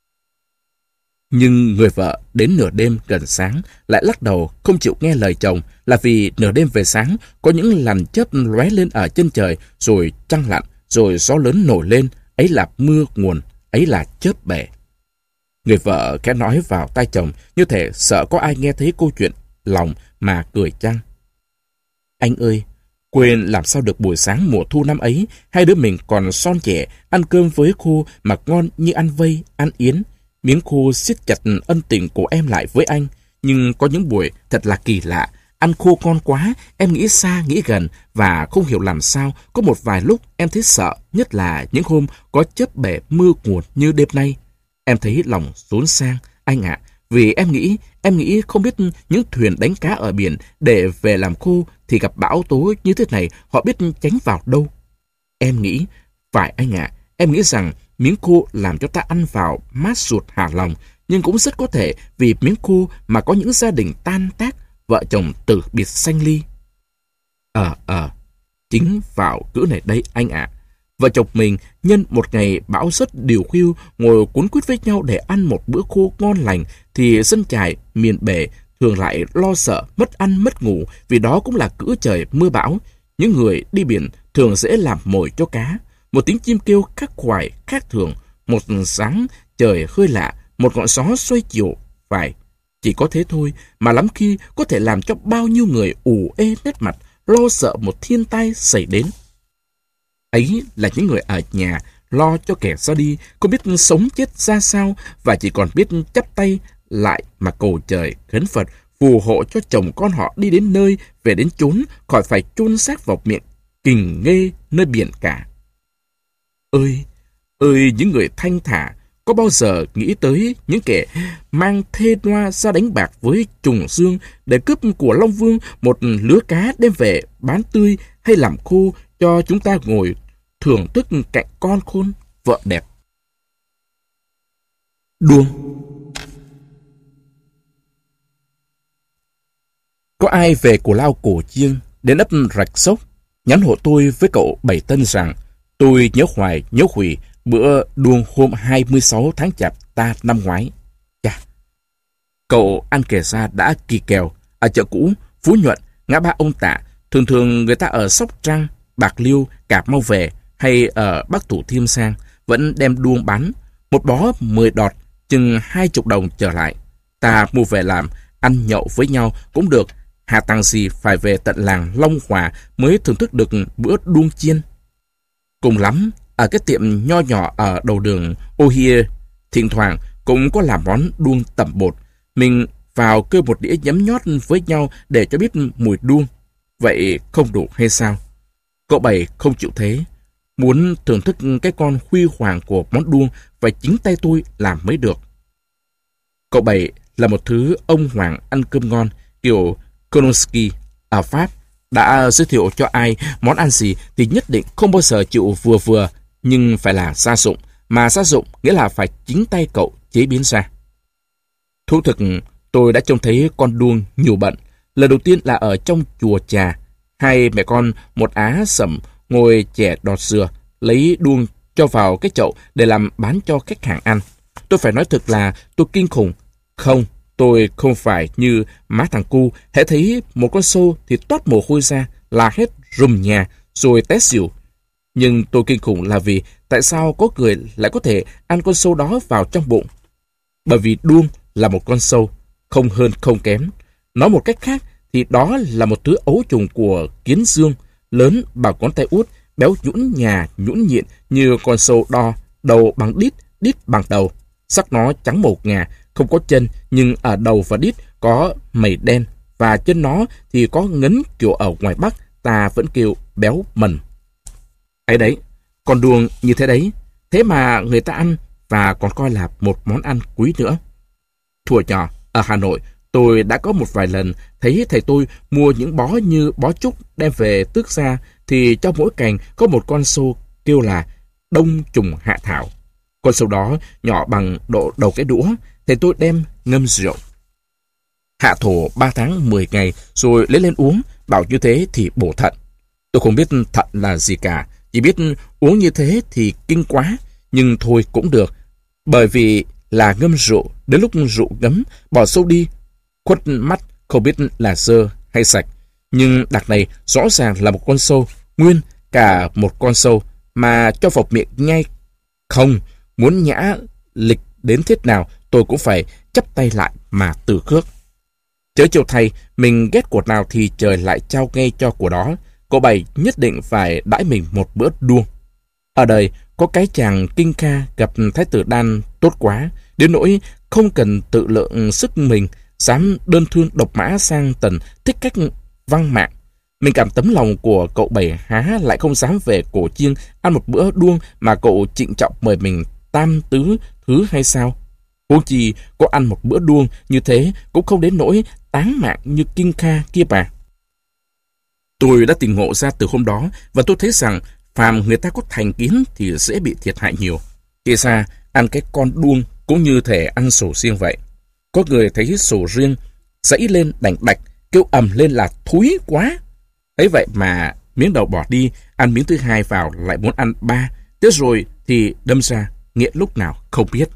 Nhưng người vợ đến nửa đêm gần sáng lại lắc đầu không chịu nghe lời chồng, là vì nửa đêm về sáng có những làn chớp lóe lên ở chân trời, rồi trăng lặn, rồi gió lớn nổi lên, ấy là mưa nguồn, ấy là chớp bể. Người vợ khẽ nói vào tai chồng, như thể sợ có ai nghe thấy câu chuyện lòng mà cười chăng. Anh ơi, quên làm sao được buổi sáng mùa thu năm ấy, hai đứa mình còn son trẻ, ăn cơm với khô mà ngon như ăn vây, ăn yến. Miếng khô siết chặt ân tình của em lại với anh. Nhưng có những buổi thật là kỳ lạ, ăn khô ngon quá, em nghĩ xa nghĩ gần, và không hiểu làm sao có một vài lúc em thấy sợ, nhất là những hôm có chớp bể mưa nguồn như đêm nay. Em thấy lòng xốn sang, anh ạ, vì em nghĩ, em nghĩ không biết những thuyền đánh cá ở biển để về làm khô thì gặp bão tố như thế này, họ biết tránh vào đâu. Em nghĩ, phải anh ạ, em nghĩ rằng miếng khô làm cho ta ăn vào mát ruột hà lòng, nhưng cũng rất có thể vì miếng khô mà có những gia đình tan tác, vợ chồng từ biệt sanh ly. Ờ, ờ, chính vào cữ này đây anh ạ. Vợ chồng mình nhân một ngày bão rất điều khiêu ngồi cuốn quýt với nhau để ăn một bữa khô ngon lành, thì dân chài miền bể thường lại lo sợ mất ăn mất ngủ, vì đó cũng là cữ trời mưa bão. Những người đi biển thường dễ làm mồi cho cá. Một tiếng chim kêu khắc khoải khác thường, một sáng trời hơi lạ, một ngọn gió xoay chiều, phải chỉ có thế thôi mà lắm khi có thể làm cho bao nhiêu người ủ ê nét mặt, lo sợ một thiên tai xảy đến. Ấy là những người ở nhà lo cho kẻ ra đi, không biết sống chết ra sao, và chỉ còn biết chắp tay lại mà cầu trời khấn Phật phù hộ cho chồng con họ đi đến nơi, về đến chốn, khỏi phải chôn xác vào miệng kình nghê nơi biển cả. Ơi, ơi những người thanh thả, có bao giờ nghĩ tới những kẻ mang thê noa ra đánh bạc với trùng dương để cướp của Long Vương một lứa cá đem về bán tươi hay làm khô cho chúng ta ngồi thưởng thức cạnh con khôn, vợ đẹp? Đuông. Có ai về Cù Lao Cổ Chiêng đến ấp Rạch Sốc nhắn hộ tôi với cậu Bảy Tân rằng tôi nhớ hoài nhớ hủy bữa đuông hôm hai mươi sáu tháng Chạp ta năm ngoái. Chà, cậu ăn kể ra đã kỳ kèo. Ở chợ cũ Phú Nhuận, ngã ba Ông Tạ, thường thường người ta ở Sóc Trăng, Bạc Liêu, Cà Mau về, hay ở Bắc Thủ Thiêm sang, vẫn đem đuông bán. Một bó mười đọt, chừng hai chục đồng trở lại. Ta mua về làm, ăn nhậu với nhau cũng được. Hà tăng gì phải về tận làng Long Hòa mới thưởng thức được bữa đuông chiên. Cùng lắm, ở cái tiệm nho nhỏ ở đầu đường Ô Hia, thỉnh thoảng cũng có làm món đuông tẩm bột. Mình vào kêu một đĩa nhấm nhót với nhau để cho biết mùi đuông. Vậy không đủ hay sao? Cậu Bảy không chịu thế. Muốn thưởng thức cái con huy hoàng của món đuông phải chính tay tôi làm mới được. Cậu Bảy là một thứ ông hoàng ăn cơm ngon kiểu Konosky ở Pháp. Đã giới thiệu cho ai món ăn gì thì nhất định không bao giờ chịu vừa vừa, nhưng phải là gia dụng. Mà gia dụng nghĩa là phải chính tay cậu chế biến ra. Thú thực, tôi đã trông thấy con đuông nhiều bận. Lần đầu tiên là ở trong chùa Trà. Hai mẹ con một Á Sẩm ngồi chẻ đọt dừa, lấy đuông cho vào cái chậu để làm bán cho khách hàng ăn. Tôi phải nói thật là tôi kinh khủng. Không, tôi không phải như má thằng cu, hễ thấy một con sâu thì toát mồ hôi ra, là hết rùm nhà, rồi té xỉu. Nhưng tôi kinh khủng là vì tại sao có người lại có thể ăn con sâu đó vào trong bụng? Bởi vì đuông là một con sâu, không hơn không kém. Nói một cách khác thì đó là một thứ ấu trùng của kiến dương, lớn bằng ngón tay út, béo nhũn nhà nhũn nhịn như con sâu đo, đầu bằng đít, đít bằng đầu. Sắc nó trắng màu ngà, không có chân, nhưng ở đầu và đít có mẩy đen, và chân nó thì có ngấn kiểu ở ngoài Bắc ta vẫn kêu béo mần. Ấy đấy, con đuông như thế đấy, thế mà người ta ăn và còn coi là một món ăn quý nữa. Thuở nhỏ, ở Hà Nội, tôi đã có một vài lần thấy thầy tôi mua những bó như bó trúc đem về tước ra, thì trong mỗi cành có một con sâu kêu là đông trùng hạ thảo. Con sâu đó nhỏ bằng độ đầu cái đũa, thầy tôi đem ngâm rượu. Hạ thổ ba tháng mười ngày rồi lấy lên uống, bảo như thế thì bổ thận. Tôi không biết thận là gì cả, chỉ biết uống như thế thì kinh quá, nhưng thôi cũng được. Bởi vì là ngâm rượu, đến lúc rượu ngấm, bỏ sâu đi, khuất mắt không biết là dơ hay sạch. Nhưng đặc này rõ ràng là một con sâu, nguyên cả một con sâu, mà cho vào miệng nhai. Không, muốn nhã lịch đến thế nào tôi cũng phải chắp tay lại mà từ khước. Chớ chiều thay, mình ghét của nào thì trời lại trao ngay cho của đó. Cậu Bảy nhất định phải đãi mình một bữa đuông. Ở đời có cái chàng Kinh Kha gặp Thái tử Đan tốt quá, đến nỗi không cần tự lượng sức mình, dám đơn thương độc mã sang Tần thích cách văng mạng. Mình cảm tấm lòng của cậu Bảy há lại không dám về Cổ Chiêng ăn một bữa đuông mà cậu trịnh trọng mời mình tam tứ thứ hay sao? Huống chi có ăn một bữa đuông như thế cũng không đến nỗi táng mạng như Kinh Kha kia bà. Tôi đã tỉnh ngộ ra từ hôm đó, và tôi thấy rằng phàm người ta có thành kiến thì dễ bị thiệt hại nhiều. Thì ra ăn cái con đuông cũng như thể ăn sầu riêng vậy. Có người thấy sầu riêng dãy lên đành đạch, kêu ầm lên là thúi quá. Ấy vậy mà miếng đầu bỏ đi, ăn miếng thứ hai vào lại muốn ăn ba, thế rồi thì đâm ra nghiện lúc nào không biết.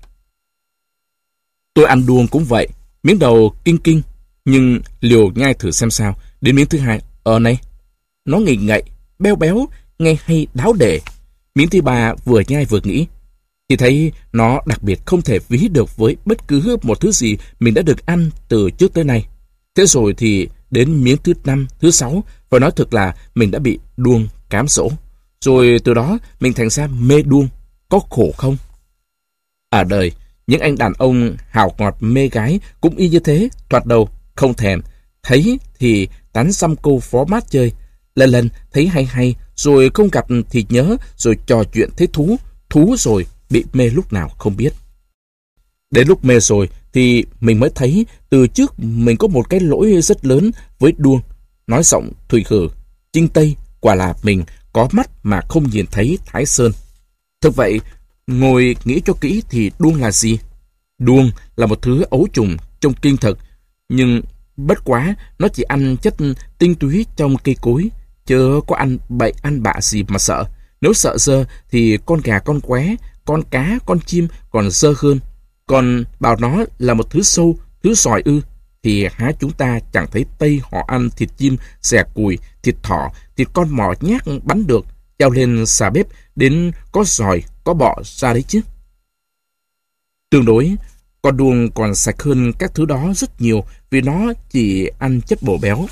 Tôi ăn đuông cũng vậy, miếng đầu kinh kinh, nhưng liều nhai thử xem sao. Đến miếng thứ hai, ờ này, nó nghỉ ngậy, béo béo, nghe hay đáo để. Miếng thứ ba vừa nhai vừa nghĩ, thì thấy nó đặc biệt không thể ví được với bất cứ một thứ gì mình đã được ăn từ trước tới nay. Thế rồi thì đến miếng thứ năm, thứ sáu, và nói thực là mình đã bị đuông cám dỗ. Rồi từ đó mình thành ra mê đuông, có khổ không? Ở đời, những anh đàn ông hào ngọt mê gái cũng y như thế, thoạt đầu không thèm, thấy thì tán xăm câu phó mát chơi, lần lần thấy hay hay, rồi không gặp thì nhớ, rồi trò chuyện thấy thú, thú rồi bị mê lúc nào không biết. Đến lúc mê rồi thì mình mới thấy từ trước mình có một cái lỗi rất lớn với đuông. Nói giọng thùy khử, chinh tây, quả là mình có mắt mà không nhìn thấy Thái Sơn. Thực vậy, ngồi nghĩ cho kỹ thì đuông là gì? Đuông là một thứ ấu trùng trong kinh thực, nhưng bất quá nó chỉ ăn chất tinh túy trong cây cối, chớ có ăn bậy ăn bạ gì mà sợ. Nếu sợ dơ thì con gà con qué, con cá, con chim còn dơ hơn. Còn bảo nó là một thứ sâu, thứ sòi ư, thì há chúng ta chẳng thấy Tây họ ăn thịt chim, xẻ cùi, thịt thỏ, thịt con mò nhát bắn được, treo lên xà bếp đến có giòi, có bọ ra đấy chứ. Tương đối, con đuông còn sạch hơn các thứ đó rất nhiều vì nó chỉ ăn chất bổ béo.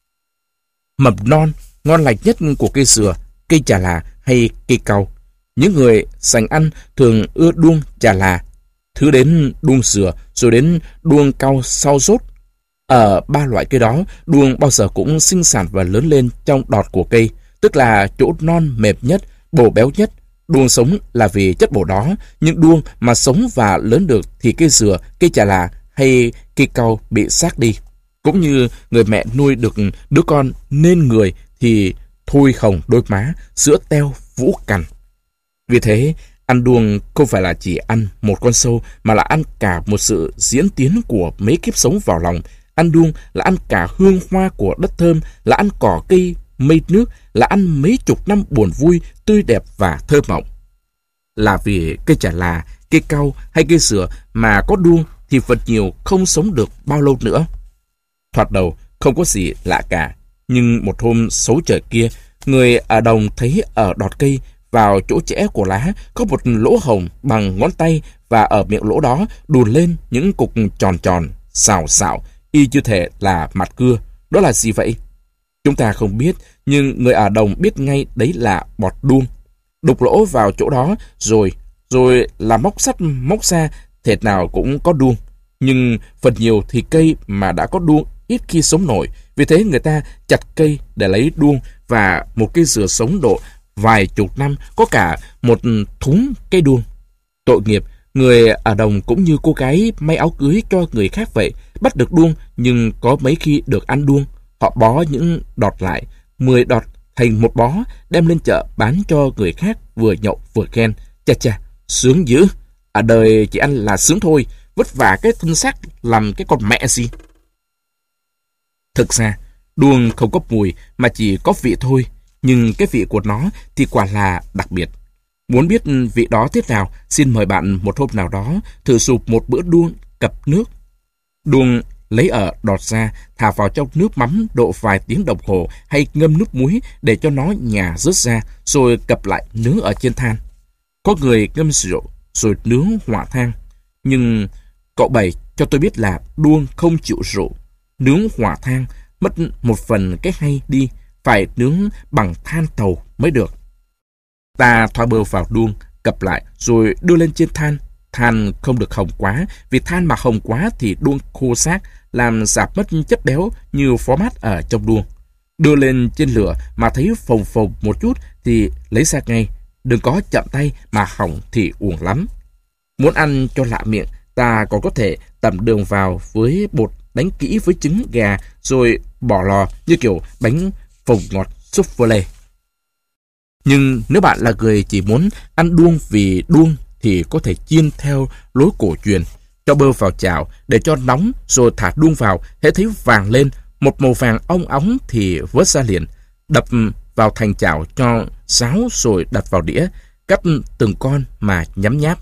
Mầm non, ngon lành nhất của cây sừa, cây chà là hay cây cau. Những người sành ăn thường ưa đuông chà là. Thứ đến đuông sừa rồi đến đuông cau sau rốt Ở ba loại cây đó, đuông bao giờ cũng sinh sản và lớn lên trong đọt của cây, tức là chỗ non mềm nhất, bổ béo nhất. Đuông sống là vì chất bổ đó, nhưng đuông mà sống và lớn được thì cây dừa, cây chà là hay cây cau bị xác đi. Cũng như người mẹ nuôi được đứa con nên người thì thui hồng đôi má, sữa teo vũ cằn. Vì thế, ăn đuông không phải là chỉ ăn một con sâu, mà là ăn cả một sự diễn tiến của mấy kiếp sống vào lòng. Ăn đuông là ăn cả hương hoa của đất thơm, là ăn cỏ cây mây nước, là ăn mấy chục năm buồn vui, tươi đẹp và thơ mộng. Là vì cây chà là, cây cau hay cây sữa mà có đuông thì vật nhiều không sống được bao lâu nữa. Thoạt đầu không có gì lạ cả, nhưng một hôm xấu trời kia, người ở đồng thấy ở đọt cây vào chỗ chẽ của lá có một lỗ hồng bằng ngón tay, và ở miệng lỗ đó đùn lên những cục tròn tròn, xào xạo, y như thể là mặt cưa. Đó là gì vậy? Chúng ta không biết, nhưng người ở đồng biết ngay đấy là bọt đuông. Đục lỗ vào chỗ đó rồi, rồi là móc sắt móc ra, thệt nào cũng có đuông. Nhưng phần nhiều thì cây mà đã có đuông ít khi sống nổi. Vì thế người ta chặt cây để lấy đuông, và một cây dừa sống độ vài chục năm có cả một thúng cây đuông. Tội nghiệp, người ở đồng cũng như cô gái may áo cưới cho người khác vậy, bắt được đuông nhưng có mấy khi được ăn đuông. Họ bó những đọt lại, mười đọt thành một bó, đem lên chợ bán cho người khác, vừa nhậu vừa khen. Chà chà, sướng dữ. Ở đời chỉ ăn là sướng thôi, vất vả cái thân xác làm cái con mẹ gì. Thực ra, đuông không có mùi mà chỉ có vị thôi, nhưng cái vị của nó thì quả là đặc biệt. Muốn biết vị đó thế nào, xin mời bạn một hôm nào đó thử sụp một bữa đuông cập nước. Đuông lấy ở đọt ra, thả vào trong nước mắm độ vài tiếng đồng hồ, hay ngâm nước muối để cho nó nhả rớt ra, rồi cập lại nướng ở trên than. Có người ngâm rượu rồi nướng hỏa than, nhưng cậu Bảy cho tôi biết là đuông không chịu rượu. Nướng hỏa than mất một phần cái hay đi, phải nướng bằng than tàu mới được. Ta thoa bơ vào đuông, cập lại rồi đưa lên trên than. Than không được hồng quá, vì than mà hồng quá thì đuông khô xác, làm rạp mất chất béo như phó mát ở trong đuông. Đưa lên trên lửa mà thấy phồng phồng một chút thì lấy ra ngay. Đừng có chậm tay mà hỏng thì uổng lắm. Muốn ăn cho lạ miệng, ta còn có thể tẩm đường vào với bột, đánh kỹ với trứng gà, rồi bỏ lò như kiểu bánh phồng ngọt soufflé. Nhưng nếu bạn là người chỉ muốn ăn đuông vì đuông thì có thể chiên theo lối cổ truyền. Cho bơ vào chảo để cho nóng, rồi thả đuông vào, hễ thấy vàng lên, một màu vàng ong óng thì vớt ra liền. Đập vào thành chảo cho ráo, rồi đặt vào đĩa, cắt từng con mà nhấm nháp.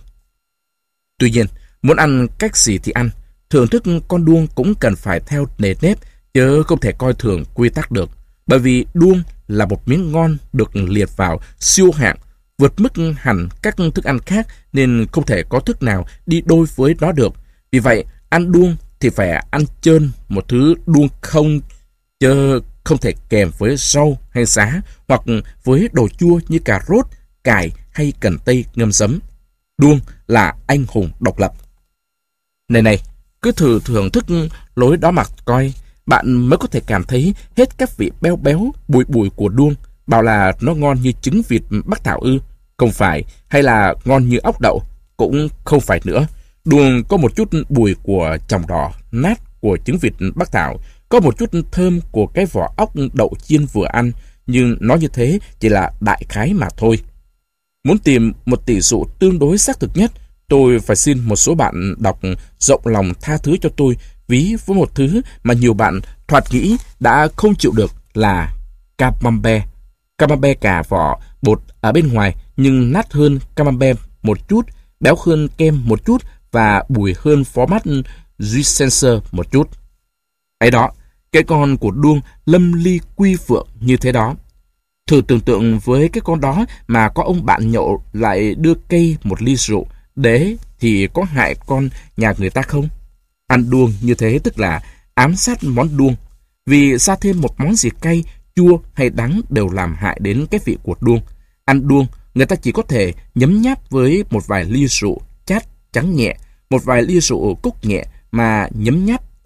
Tuy nhiên, muốn ăn cách gì thì ăn, thưởng thức con đuông cũng cần phải theo nề nếp, chứ không thể coi thường quy tắc được. Bởi vì đuông là một miếng ngon được liệt vào siêu hạng, vượt mức hẳn các thức ăn khác, nên không thể có thức nào đi đôi với nó được. Vì vậy, ăn đuông thì phải ăn trơn một thứ đuông không, chứ không thể kèm với rau hay giá, hoặc với đồ chua như cà rốt, cải hay cần tây ngâm giấm. Đuông là anh hùng độc lập. Này này, cứ thử thưởng thức lối đó mà coi, bạn mới có thể cảm thấy hết các vị béo béo, bùi bùi của đuông. Bảo là nó ngon như trứng vịt Bắc Thảo ư? Không phải. Hay là ngon như ốc đậu? Cũng không phải nữa. Đuông có một chút bùi của chòng đỏ nát của trứng vịt Bắc Thảo, có một chút thơm của cái vỏ ốc đậu chiên vừa ăn, nhưng nó như thế chỉ là đại khái mà thôi. Muốn tìm một tỷ dụ tương đối xác thực nhất, tôi phải xin một số bạn đọc rộng lòng tha thứ cho tôi ví với một thứ mà nhiều bạn thoạt nghĩ đã không chịu được là camembert. Camembert cả vỏ bột ở bên ngoài, nhưng nát hơn camembert một chút, béo hơn kem một chút và bùi hơn phó mát Ducenser một chút. Ấy đó, cái con của đuông lâm ly quy phượng như thế đó. Thử tưởng tượng với cái con đó mà có ông bạn nhậu lại đưa cây một ly rượu, đế thì có hại con nhà người ta không? Ăn đuông như thế tức là ám sát món đuông, vì ra thêm một món gì cay, chua hay đắng đều làm hại đến cái vị của đuông. Ăn đuông, người ta chỉ có thể nhấm nháp với một vài ly rượu chát trắng nhẹ, một vài ly rượu cúc nhẹ mà nhấm nháp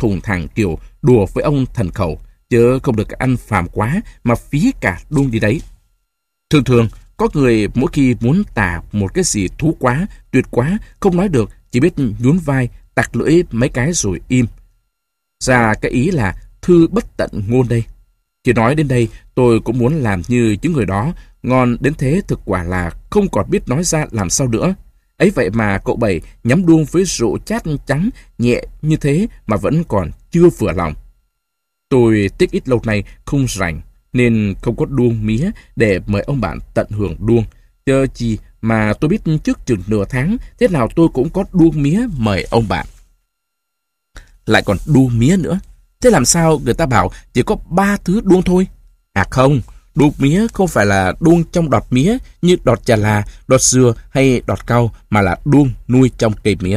thùng thẳng kiểu đùa với ông thần khẩu, chứ không được ăn phàm quá mà phí cả đuông đi đấy. Thường thường, có người mỗi khi muốn tả một cái gì thú quá, tuyệt quá, không nói được, chỉ biết nhún vai, tặc lưỡi mấy cái rồi im. Ra cái ý là thư bất tận ngôn đây. Chỉ nói đến đây, tôi cũng muốn làm như những người đó, ngon đến thế thực quả là không còn biết nói ra làm sao nữa. Ấy vậy mà cậu Bảy nhắm đuông với rượu chát trắng nhẹ như thế mà vẫn còn chưa vừa lòng. Tôi tiếc ít lâu nay không rảnh, nên không có đuông mía để mời ông bạn tận hưởng đuông. Chớ chi mà tôi biết trước chừng nửa tháng, thế nào tôi cũng có đuông mía mời ông bạn. Lại còn đuông mía nữa. Thế làm sao người ta bảo chỉ có ba thứ đuông thôi? À không, đuông mía không phải là đuông trong đọt mía như đọt chà là, đọt dừa hay đọt cau, mà là đuông nuôi trong cây mía.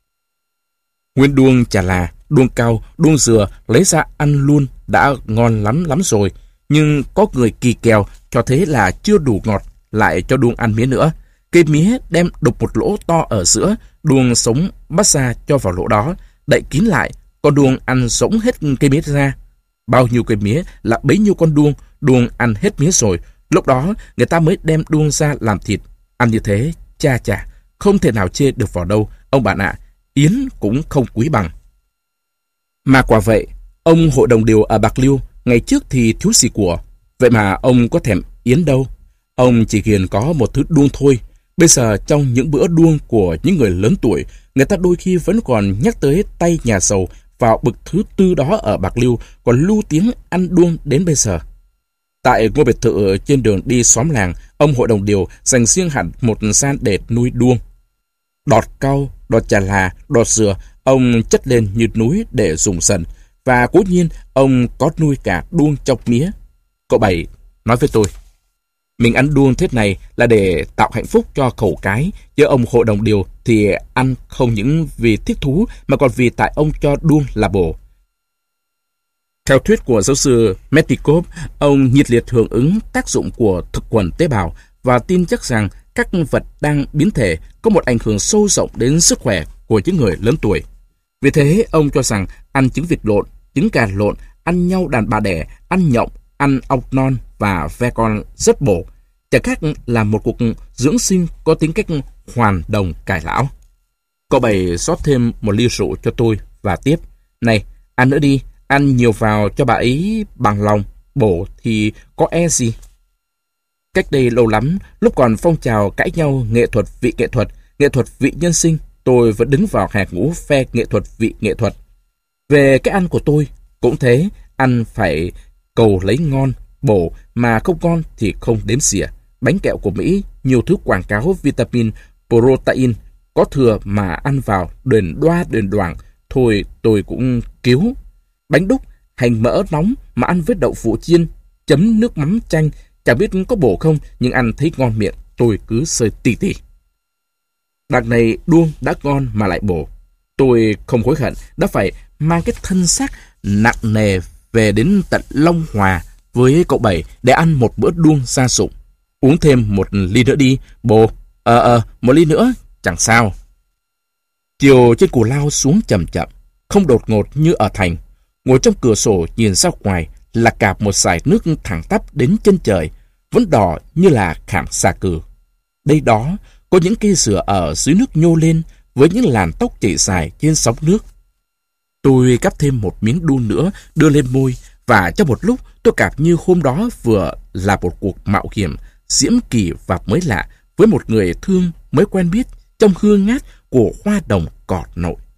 Nguyên đuông chà là, đuông cau, đuông dừa lấy ra ăn luôn đã ngon lắm lắm rồi. Nhưng có người kỳ kèo cho thế là chưa đủ ngọt, lại cho đuông ăn mía nữa. Cây mía đem đục một lỗ to ở giữa, đuông sống bắt ra cho vào lỗ đó, đậy kín lại, con đuông ăn rỗng hết cây mía ra. Bao nhiêu cây mía là bấy nhiêu con đuông, đuông ăn hết mía rồi. Lúc đó người ta mới đem đuông ra làm thịt. Ăn như thế, cha chà, không thể nào chê được vào đâu. Ông bạn ạ, yến cũng không quý bằng. Mà quả vậy, ông hội đồng điều ở Bạc Liêu, ngày trước thì thiếu xì của. Vậy mà ông có thèm yến đâu. Ông chỉ hiền có một thứ đuông thôi. Bây giờ trong những bữa đuông của những người lớn tuổi, người ta đôi khi vẫn còn nhắc tới tay nhà giàu vào bậc thứ tư đó ở Bạc Liêu, còn lưu tiếng ăn đuông đến bây giờ. Tại ngôi biệt thự trên đường đi xóm làng, ông hội đồng điều dành riêng hẳn một gian để nuôi đuông. Đọt cau, đọt chà là, đọt dừa, ông chất lên như núi để dùng sần. Và cố nhiên, ông có nuôi cả đuông trong mía. Cậu Bảy nói với tôi, mình ăn đuông thế này là để tạo hạnh phúc cho khẩu cái, chứ ông hội đồng điều thì ăn không những vì thích thú mà còn vì tại ông cho đuông là bổ. Theo thuyết của giáo sư Metikov, ông nhiệt liệt hưởng ứng tác dụng của thực quần tế bào và tin chắc rằng các vật đang biến thể có một ảnh hưởng sâu rộng đến sức khỏe của những người lớn tuổi. Vì thế, ông cho rằng ăn trứng vịt lộn, trứng gà lộn, ăn nhau đàn bà đẻ, ăn nhộng, ăn ong non và ve con rất bổ, chẳng khác là một cuộc dưỡng sinh có tính cách hoàn đồng cải lão. Cậu Bảy rót thêm một ly rượu cho tôi và tiếp, này, ăn nữa đi, ăn nhiều vào cho bà ấy bằng lòng, bổ thì có e gì. Cách đây lâu lắm, lúc còn phong trào cãi nhau nghệ thuật vị nghệ thuật, nghệ thuật vị nhân sinh, tôi vẫn đứng vào hàng ngũ phe nghệ thuật vị nghệ thuật. Về cái ăn của tôi, cũng thế, ăn phải cầu lấy ngon, bổ, mà không ngon thì không đếm xỉa. Bánh kẹo của Mỹ, nhiều thứ quảng cáo vitamin, protein, có thừa mà ăn vào đền đoa đền đoảng, thôi tôi cũng cứu. Bánh đúc, hành mỡ nóng mà ăn với đậu phụ chiên, chấm nước mắm chanh, chẳng biết có bổ không, nhưng ăn thấy ngon miệng, tôi cứ sơi tỉ tỉ. Đằng này đuông đã ngon mà lại bổ. Tôi không hối hận đã phải mang cái thân xác nặng nề về đến tận Long Hòa với cậu Bảy để ăn một bữa đuông gia dụng. Uống thêm một ly nữa đi, bồ. Ờ ờ, một ly nữa, chẳng sao. Chiều trên Cù Lao xuống chậm chậm, không đột ngột như ở thành. Ngồi trong cửa sổ nhìn ra ngoài là cả một dải nước thẳng tắp đến chân trời, vẫn đỏ như là khảm xà cừ. Đây đó, có những cây dừa ở dưới nước nhô lên với những làn tóc chảy dài trên sóng nước. Tôi gắp thêm một miếng đuông nữa đưa lên môi, và trong một lúc tôi cảm như hôm đó vừa là một cuộc mạo hiểm diễm kỳ và mới lạ với một người thương mới quen biết trong hương ngát của hoa đồng cọt nội.